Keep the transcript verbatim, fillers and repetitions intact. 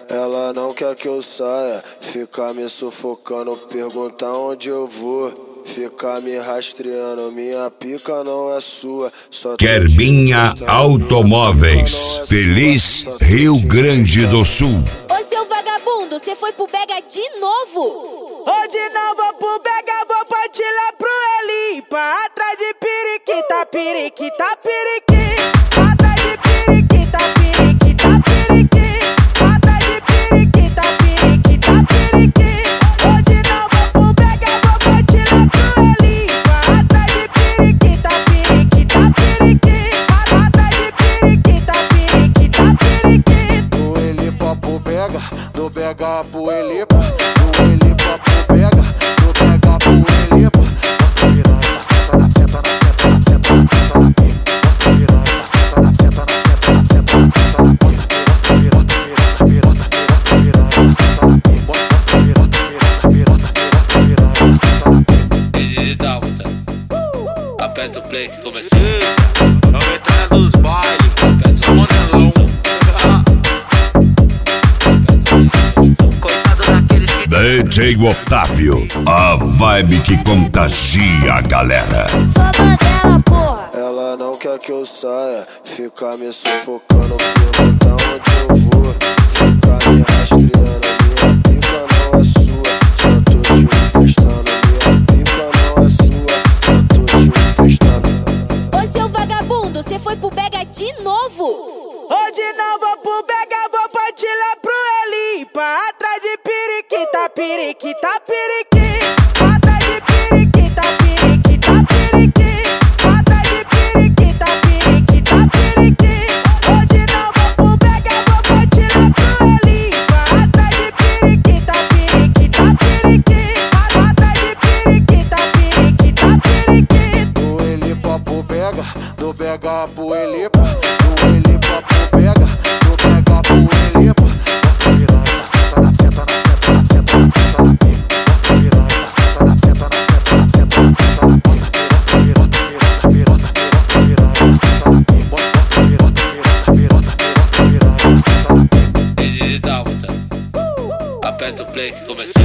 Ela não quer que eu saia, fica me sufocando, pergunta onde eu vou, fica me rastreando, minha pica não é sua. Só Kerbinha Automóveis, Feliz Rio Grande do Sul. Ô seu vagabundo, cê foi pro Bega de novo? Hoje não vou pro Bega, vou partir lá pro Elipa. Atrás de periquita, periquita, periquita. Atrás de periquita, periquita, periquita. Atrás de periquita, periquita, periquita. Hoje não vou pro Bega, vou partir lá pro Elipa. Atrás de periquita, periquita, periquita. Atrás de periquita, periquita, periquita. Do Elipa pro Bega, do Bega pro Elipa. Do Elipa pro Bega, do Bega pro Elipa. Piranha, senta na, senta na, senta na, senta na, senta na pica. Piranha, senta na, senta na, senta na, senta na, senta na pica. Piranha, piranha, piranha, piranha, senta na pica. Piranha, piranha, piranha, piranha, senta na pica. E dá outra. Aperta o play que começou. É o entrada dos bailes. Aperta o monelão. D J Otávio, a vibe que contagia a galera. Só bandeira, porra. Ela não quer que eu saia, fica me sufocando, pergunta onde eu vou, fica me rastreando, minha pica não é sua, só tô te emprestando, minha pica não é sua, só tô te emprestando. Ô seu vagabundo, cê foi pro Bega de novo? Hoje não vou pro Bega, vou partir lá pro Elipa. Atrás de periquita, periquita, periquita. Atrás de periquita, periquita, periquita. Atrás de periquita, periquita, periquita. Hoje não vou pro Bega, vou partir lá pro Elipa. Atrás de periquita, periquita, periquita. Atrás de periquita, periquita, periquita. Do Elipa pro Bega, do Bega pro Elipa. Do Elipa pro Bega, do Bega pro Elipa. Piranha, senta na, senta na, senta na, senta na, senta na pica. Piranha, senta na, senta na, senta na, senta na, senta na pica. Piranha, piranha, piranha, piranha, senta na pica. Piranha, piranha, piranha, piranha, senta na pica. E dá outra. Aperta o play que começou.